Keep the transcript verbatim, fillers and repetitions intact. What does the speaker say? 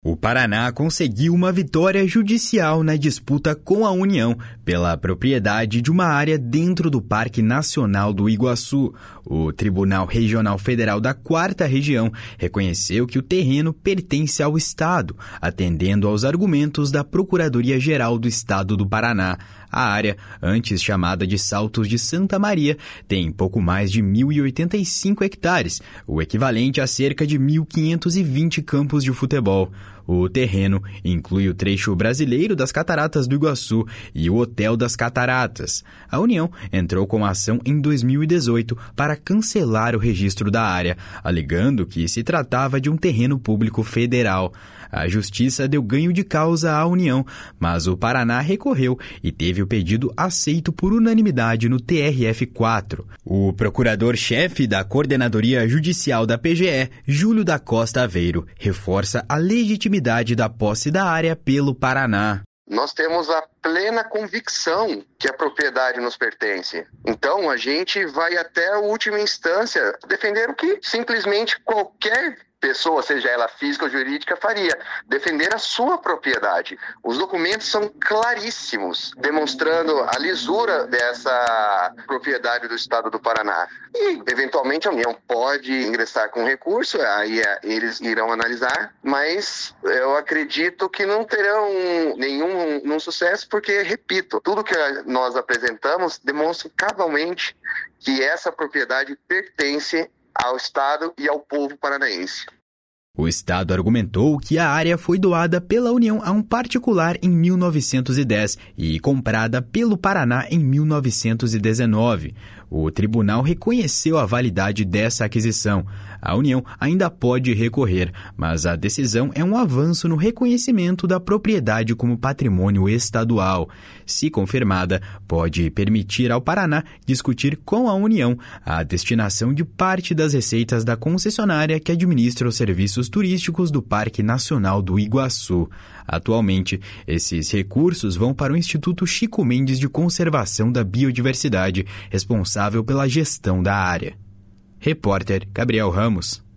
O Paraná conseguiu uma vitória judicial na disputa com a União pela propriedade de uma área dentro do Parque Nacional do Iguaçu. O Tribunal Regional Federal da Quarta Região reconheceu que o terreno pertence ao Estado, atendendo aos argumentos da Procuradoria-Geral do Estado do Paraná. A área, antes chamada de Saltos de Santa Maria, tem pouco mais de mil e oitenta e cinco hectares, o equivalente a cerca de mil quinhentos e vinte campos de futebol. O terreno inclui o trecho brasileiro das Cataratas do Iguaçu e o Hotel das Cataratas. A União entrou com a ação em dois mil e dezoito para cancelar o registro da área, alegando que se tratava de um terreno público federal. A Justiça deu ganho de causa à União, mas o Paraná recorreu e teve o pedido aceito por unanimidade no T R F quatro. O procurador-chefe da Coordenadoria Judicial da P G E, Júlio da Costa Aveiro, reforça a legitimidade da posse da área pelo Paraná. Nós temos a plena convicção que a propriedade nos pertence. Então, a gente vai até a última instância defender o que simplesmente qualquer pessoa, seja ela física ou jurídica, faria, defender a sua propriedade. Os documentos são claríssimos, demonstrando a lisura dessa propriedade do Estado do Paraná. E, eventualmente, a União pode ingressar com recurso, aí eles irão analisar, mas eu acredito que não terão nenhum, nenhum sucesso, porque, repito, tudo que nós apresentamos demonstra cabalmente que essa propriedade pertence ao Estado e ao povo paranaense. O Estado argumentou que a área foi doada pela União a um particular em mil novecentos e dez e comprada pelo Paraná em mil novecentos e dezenove. O tribunal reconheceu a validade dessa aquisição. A União ainda pode recorrer, mas a decisão é um avanço no reconhecimento da propriedade como patrimônio estadual. Se confirmada, pode permitir ao Paraná discutir com a União a destinação de parte das receitas da concessionária que administra os serviços turísticos do Parque Nacional do Iguaçu. Atualmente, esses recursos vão para o Instituto Chico Mendes de Conservação da Biodiversidade, responsável pela gestão da área. Repórter Gabriel Ramos.